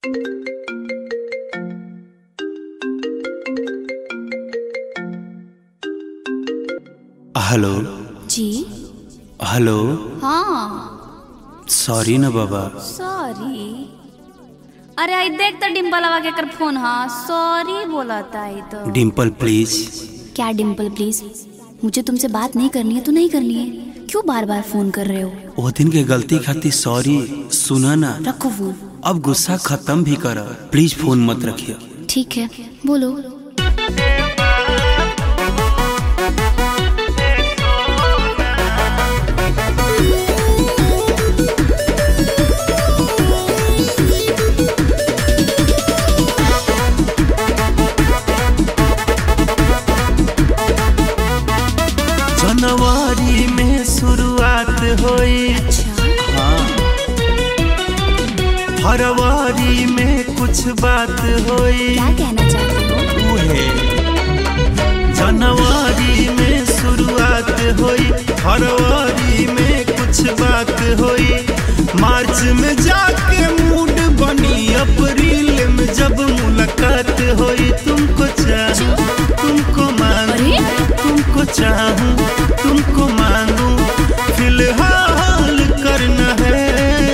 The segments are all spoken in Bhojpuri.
हेलो जी। हेलो। हाँ सॉरी ना बाबा। सॉरी। अरे आई देख तो डिम्पल आवा के कर फोन। हाँ सॉरी बोला था तो। डिम्पल प्लीज। क्या डिम्पल प्लीज? मुझे तुमसे बात नहीं करनी है तो नहीं करनी है। क्यों बार बार फोन कर रहे हो? वो दिन के गलती खातिर सॉरी। सुना ना, रखो फोन। अब गुस्सा खत्म भी कर, प्लीज फोन मत रखिए। ठीक है बोलो। जनवरी में शुरुआत हुई। हाँ। फरवरी में कुछ बात हुई। क्या कहना चाहते हो? जनवरी में शुरुआत हुई, फरवरी में कुछ बात हुई, मार्च में जाके मूड बनी, अप्रैल में जब मुलाकात हुई। तुमको चाहूं, तुमको मांगू, तुमको चाहूं, तुमको मांगू, फिलहाल करना है।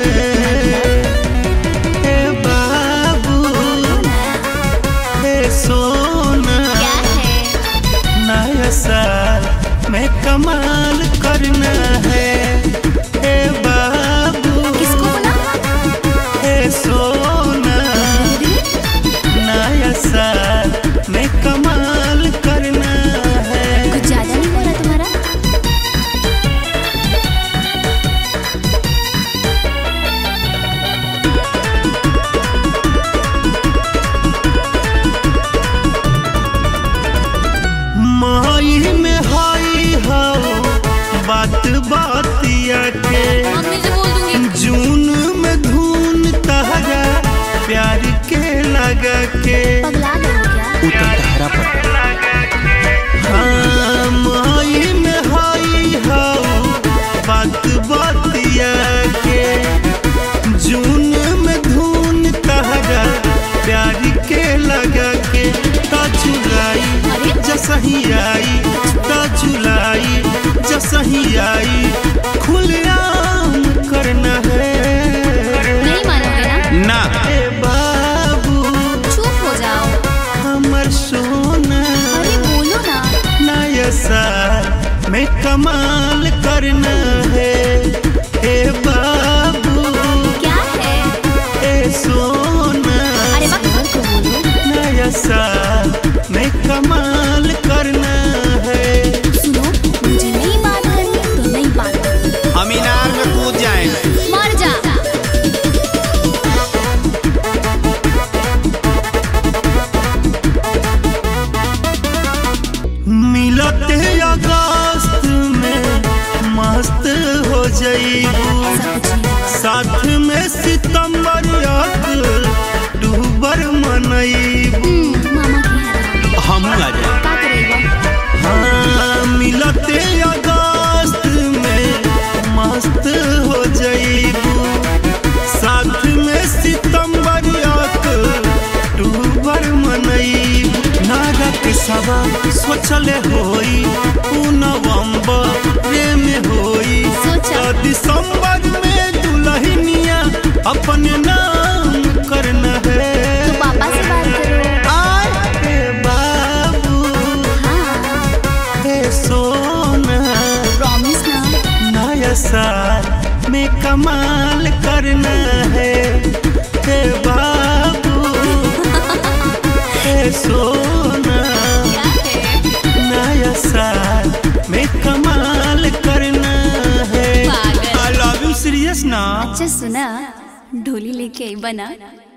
ए बाबू, ए सोना, नया साल में कमाल करना है। ए बाबू, किसको बोला? ए सोना, नया साल में कमाल करना है। कुछ ज्यादा नहीं बोला तुम्हारा? माई में हाई हो बात बातिया के, मम्मी से बोल दूंगी। जून में धून तहरा प्यार के लगा के। पगला गए हो क्या? उतर तहरा पर। हाँ, माई में हाई हो बात बातिया के, जून में धून तहरा प्यार के लगा के। जुलाई जसही आई, जुलाई जसही आई, खुलेआम करना है। नहीं मानोगे ना? ना। ए बाबू, चुप हो जाओ। हमर सोना, अरे बोलो ना। नया साल में कमाल करना है। ए बाबू, क्या है? ए सोना, अरे वक्त को बोलो। नया साल में कमाल करना है। सुनो, मुझे नहीं बात करनी तो नहीं बात करनी। हम इनार में कूद जाएंगे। मर जा। मिलते अगस्त में मस्त हो जाइबू, ऐसा कुछ नहीं। साथ में सितंबर अक्टूबर मनइबू। मामा की है। हम आ जाए। का करेगा? हाँ, मिलते अगस्त में मस्त हो जाइबू, साथ में सितंबर अक्टूबर मनइबू। नारक सवा सोचले होई, उ नवंबर में होई, सोचा। तो दिसंबर में दुल्हनिया अपने नाम करना है। तो पापा से बात करो। आए ए बाबू, हाँ ए सोना, प्रॉमिस ना। नया साल में कमाल करना है। ए बाबू, ए सोना, क्या है? नया साल में कमाल करना है। पागल। आई लव यू सीरियस ना। अच्छा सुना, ढोली लेके आई बना।